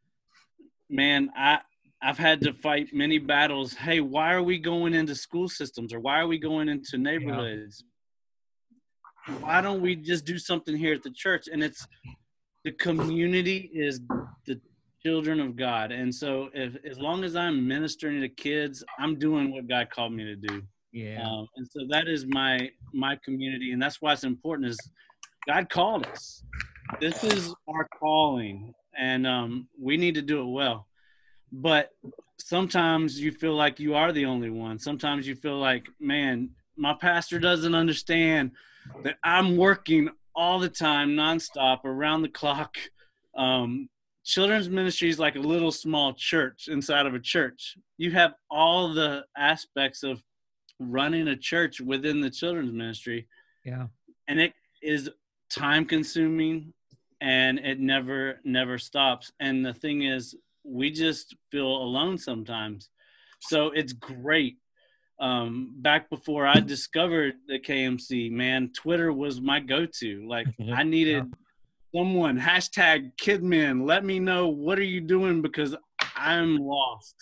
man, I've had to fight many battles. Hey, why are we going into school systems, or why are we going into neighborhoods? Yeah. Why don't we just do something here at the church? And it's the community is the children of God. And so as long as I'm ministering to kids, I'm doing what God called me to do. Yeah. And so that is my community. And that's why it's important is God called us. This is our calling, and we need to do it well. But sometimes you feel like you are the only one. Sometimes you feel like, man, my pastor doesn't understand that I'm working all the time, nonstop, around the clock. Children's ministry is like a little small church inside of a church. You have all the aspects of running a church within the children's ministry. Yeah. And it is time consuming, and it never stops. And the thing is, we just feel alone sometimes. So it's great. Back before I discovered the KMC, man, Twitter was my go-to. Like, I needed someone, #KidMin, let me know, what are you doing, because I'm lost.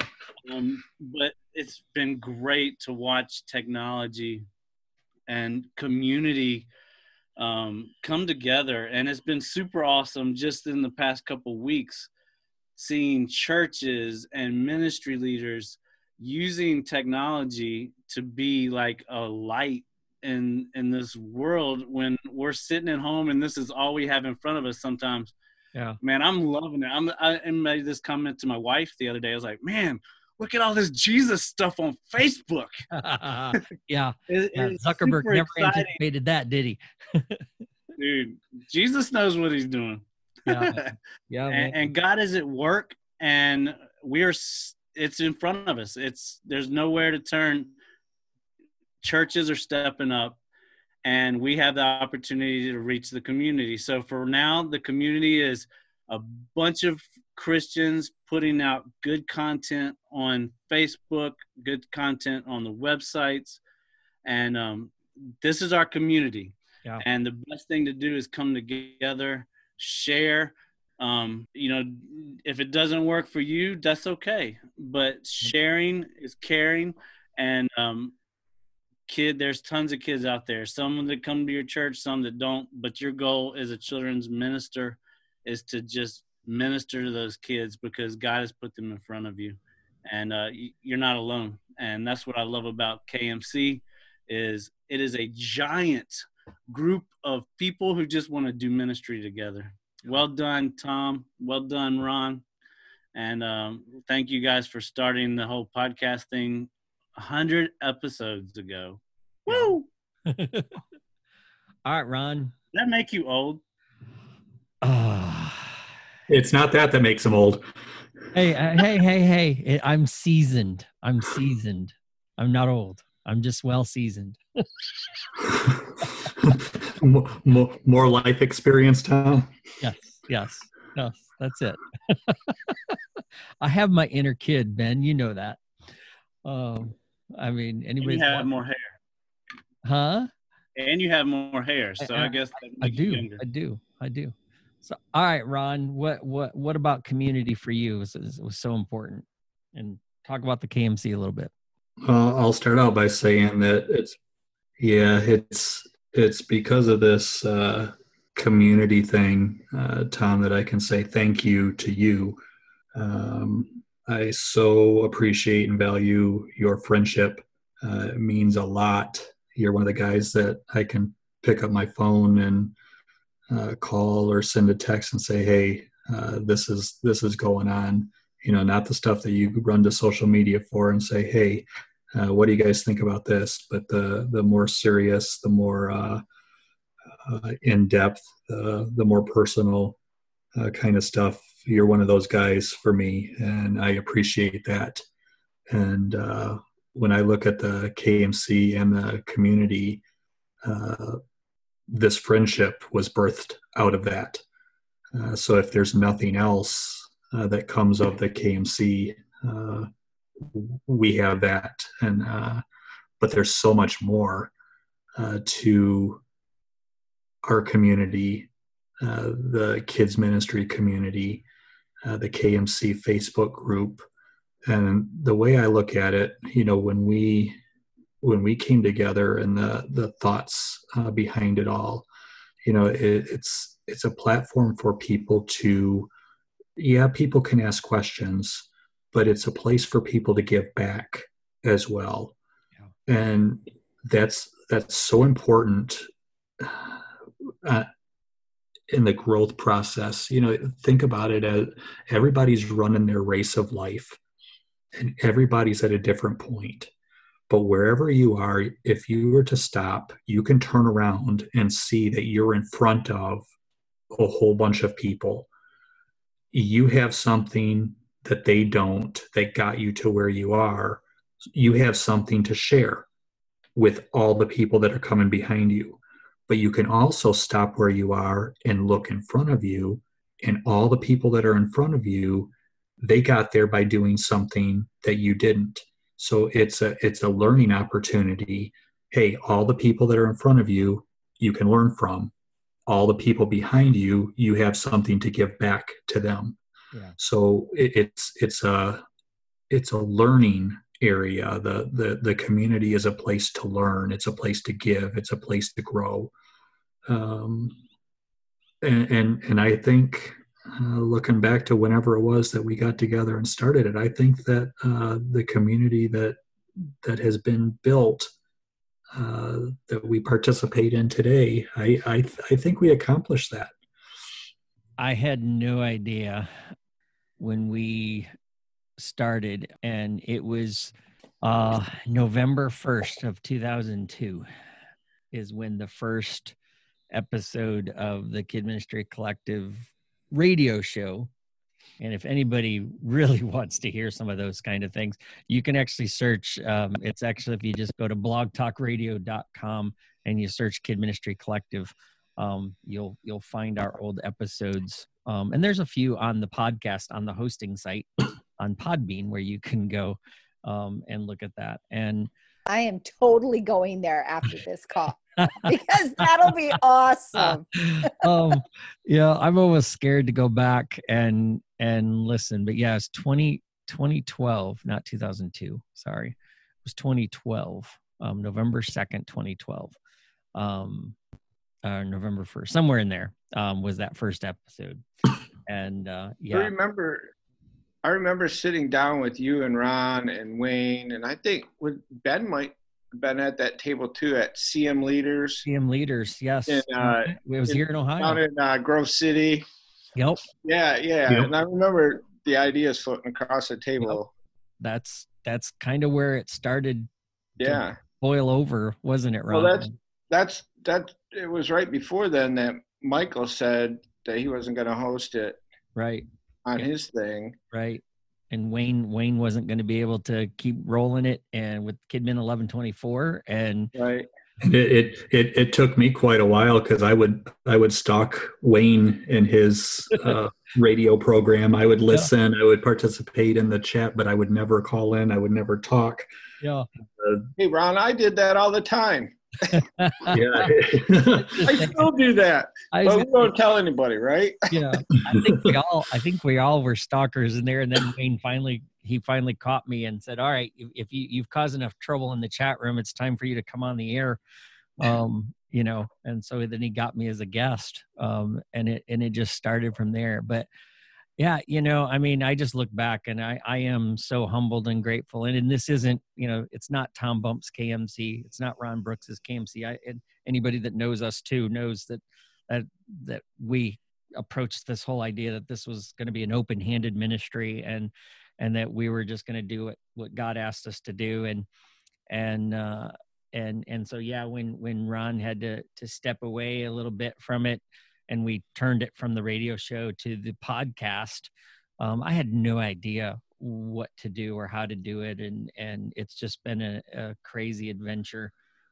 But it's been great to watch technology and community come together. And it's been super awesome just in the past couple weeks, seeing churches and ministry leaders using technology to be like a light in this world when we're sitting at home and this is all we have in front of us sometimes. Yeah, man, I'm loving it. I made this comment to my wife the other day. I was like, man, look at all this Jesus stuff on Facebook. Yeah. Zuckerberg never anticipated that, did he? Dude, Jesus knows what he's doing. Yeah. And God is at work, and it's in front of us. There's nowhere to turn. Churches are stepping up, and we have the opportunity to reach the community. So for now, the community is a bunch of Christians putting out good content on Facebook, good content on the websites. And this is our community. Yeah. And the best thing to do is come together, share. If it doesn't work for you, that's okay. But sharing is caring. And there's tons of kids out there, some that come to your church, some that don't. But your goal as a children's minister is to just minister to those kids because God has put them in front of you, and you're not alone. And that's what I love about KMC is it is a giant group of people who just want to do ministry together. Well done, Tom. Well done, Ron. And thank you guys for starting the whole podcast thing 100 episodes ago. Woo! All right, Ron. Does that make you old? It's not that makes them old. Hey. I'm seasoned. I'm not old. I'm just well seasoned. More life experience, Tom? Yes. That's it. I have my inner kid, Ben. You know that. I mean, anybody have more hair. Huh? And you have more hair, so I guess that makes you younger. I do. So, all right, Ron, what about community for you was so important? And talk about the KMC a little bit. I'll start out by saying that it's because of this community thing, Tom, that I can say thank you to you. I so appreciate and value your friendship. It means a lot. You're one of the guys that I can pick up my phone and call or send a text and say, hey, this is going on. Not the stuff that you run to social media for and say, hey, what do you guys think about this? But the more serious, the more in-depth, the more personal kind of stuff. You're one of those guys for me, and I appreciate that. And when I look at the KMC and the community, this friendship was birthed out of that. So if there's nothing else that comes of the KMC, we have that. And but there's so much more to our community, the kids ministry community, the KMC Facebook group. And the way I look at it, when we came together and the thoughts behind it all, it's a platform for people to, people can ask questions, but it's a place for people to give back as well. Yeah. And that's so important in the growth process. Think about it as everybody's running their race of life and everybody's at a different point. But wherever you are, if you were to stop, you can turn around and see that you're in front of a whole bunch of people. You have something that they don't, that got you to where you are. You have something to share with all the people that are coming behind you. But you can also stop where you are and look in front of you, and all the people that are in front of you, they got there by doing something that you didn't. So it's a learning opportunity. Hey, all the people that are in front of you, you can learn from. All the people behind you, you have something to give back to them. Yeah. So it's a learning area. The community is a place to learn. It's a place to give. It's a place to grow. And I think looking back to whenever it was that we got together and started it, I think that the community that has been built that we participate in today, I think we accomplished that. I had no idea when we started, and it was November 1st of 2002 is when the first episode of the Kid Ministry Collective radio show. And if anybody really wants to hear some of those kind of things, you can actually search. It's actually, if you just go to blogtalkradio.com and you search Kid Ministry Collective, you'll find our old episodes. And there's a few on the podcast on the hosting site on Podbean where you can go and look at that. And I am totally going there after this call because that'll be awesome. Yeah, I'm almost scared to go back and listen. But yeah, it's 2012, not 2002. Sorry. It was 2012, November 2nd, 2012. November 1st, somewhere in there was that first episode. And yeah, I remember sitting down with you and Ron and Wayne, and I think Ben might have been at that table too at CM Leaders. CM Leaders, yes. In, it was here in Ohio. Down in Grove City. Yep. Yeah. Yep. And I remember the ideas floating across the table. Yep. That's kind of where it started. Yeah. To boil over, wasn't it, Ron? Well, that's it was right before then that Michael said that he wasn't going to host it. Right. On his thing. Right. And Wayne wasn't going to be able to keep rolling it, and with Kidmin 1124, and right. It took me quite a while because I would stalk Wayne in his radio program. I would listen. I would participate in the chat, but I would never call in. I would never talk. Yeah. Hey, Ron, I did that all the time. Yeah. I still do that, but we don't tell anybody, right? Yeah. I think we all were stalkers in there, and then Wayne finally caught me and said, "All right, if you've caused enough trouble in the chat room, it's time for you to come on the air." You know, and so then he got me as a guest, and it just started from there. But yeah, you know, I mean, I just look back and I am so humbled and grateful. And this isn't, you know, it's not Tom Bump's KMC. It's not Ron Brooks's KMC. And anybody that knows us too knows that we approached this whole idea that this was going to be an open-handed ministry, and that we were just going to do what God asked us to do. And so, yeah, when Ron had to step away a little bit from it, and we turned it from the radio show to the podcast, I had no idea what to do or how to do it. And it's just been a crazy adventure.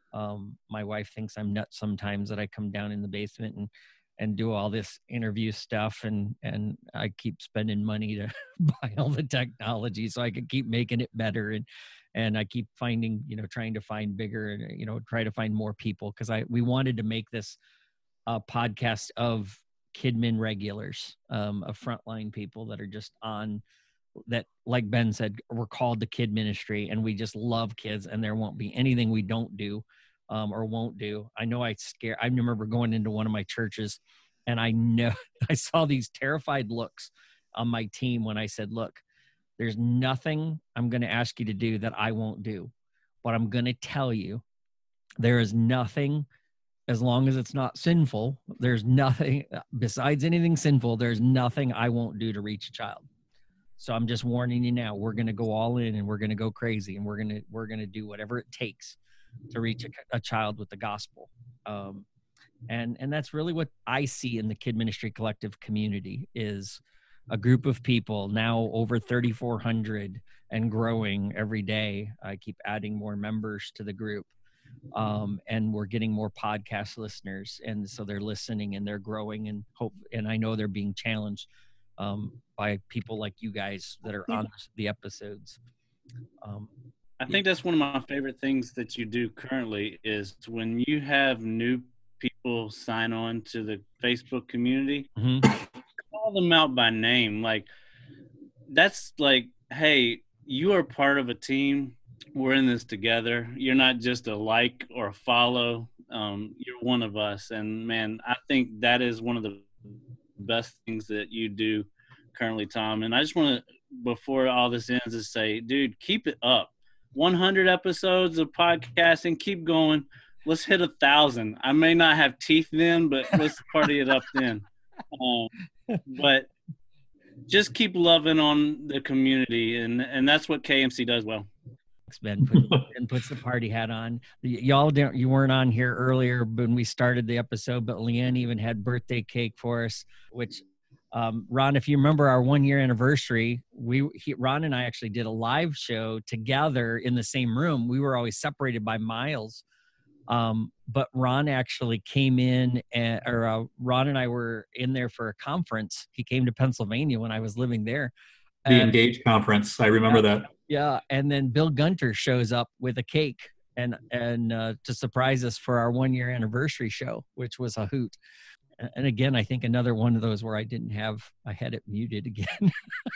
My wife thinks I'm nuts sometimes that I come down in the basement and do all this interview stuff. And I keep spending money to buy all the technology so I can keep making it better. And I keep finding, trying to find bigger and, try to find more people, because we wanted to make this a podcast of Kidmin regulars, of frontline people that are just on that, like Ben said, we're called to kid ministry, and we just love kids, and there won't be anything we don't do or won't do. I know I remember going into one of my churches, and I saw these terrified looks on my team when I said, look, there's nothing I'm going to ask you to do that I won't do, but I'm going to tell you there is nothing. As long as it's not sinful, there's nothing besides anything sinful. There's nothing I won't do to reach a child. So I'm just warning you now, we're going to go all in, and we're going to go crazy, and we're going to do whatever it takes to reach a child with the gospel. And that's really what I see in the Kid Ministry Collective community, is a group of people, now over 3,400 and growing every day. I keep adding more members to the group. And we're getting more podcast listeners, and so they're listening and they're growing, and I know they're being challenged by people like you guys that are on the episodes. I think that's one of my favorite things that you do currently is when you have new people sign on to the Facebook community, call them out by name. Like, that's like, hey, you are part of a team. We're in this together. You're not just a like or a follow. You're one of us. And man, I think that is one of the best things that you do currently, Tom. And I just want to, before all this ends, to say, dude, keep it up. 100 episodes of podcasting. Keep going. Let's hit 1,000. I may not have teeth then, but let's party it up then. But just keep loving on the community. And that's what KMC does well. Ben puts the party hat on. You weren't on here earlier when we started the episode, but Leanne even had birthday cake for us, which Ron, if you remember our 1-year anniversary, Ron and I actually did a live show together in the same room. We were always separated by miles. But Ron actually came in, Ron and I were in there for a conference. He came to Pennsylvania when I was living there. The Engage conference. I remember that. Yeah. And then Bill Gunter shows up with a cake and to surprise us for our 1-year anniversary show, which was a hoot. And again, I think another one of those where I had it muted again.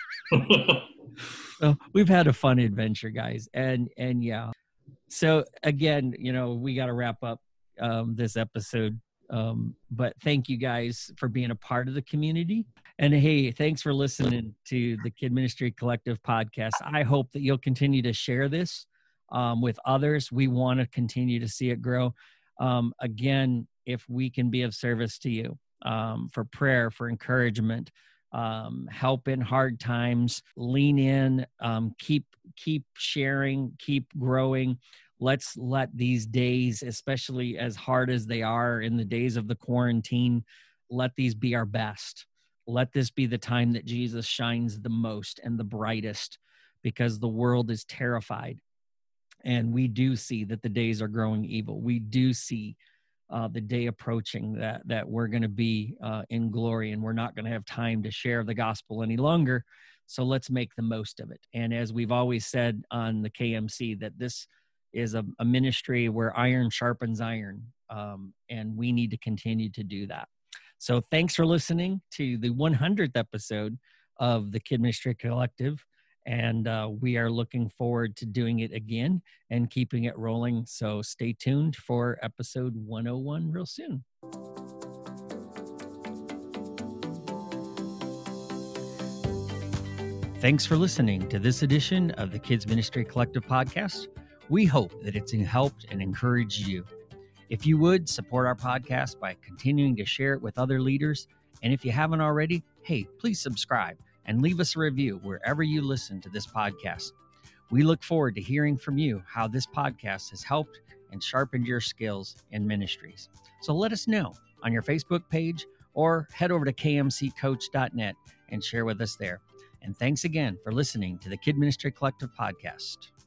So we've had a fun adventure, guys. And yeah. So again, we got to wrap up this episode. But thank you guys for being a part of the community. And hey, thanks for listening to the Kid Ministry Collective podcast. I hope that you'll continue to share this with others. We want to continue to see it grow. Again, if we can be of service to you for prayer, for encouragement, help in hard times, lean in, keep sharing, keep growing. Let's let these days, especially as hard as they are in the days of the quarantine, let these be our best. Let this be the time that Jesus shines the most and the brightest, because the world is terrified. And we do see that the days are growing evil. We do see the day approaching that we're going to be in glory, and we're not going to have time to share the gospel any longer. So let's make the most of it. And as we've always said on the KMC, that this is a ministry where iron sharpens iron, and we need to continue to do that. So thanks for listening to the 100th episode of the Kid Ministry Collective. And we are looking forward to doing it again and keeping it rolling. So stay tuned for episode 101 real soon. Thanks for listening to this edition of the Kids Ministry Collective podcast. We hope that it's helped and encouraged you. If you would, support our podcast by continuing to share it with other leaders. And if you haven't already, hey, please subscribe and leave us a review wherever you listen to this podcast. We look forward to hearing from you how this podcast has helped and sharpened your skills in ministries. So let us know on your Facebook page or head over to kmccoach.net and share with us there. And thanks again for listening to the Kid Ministry Collective podcast.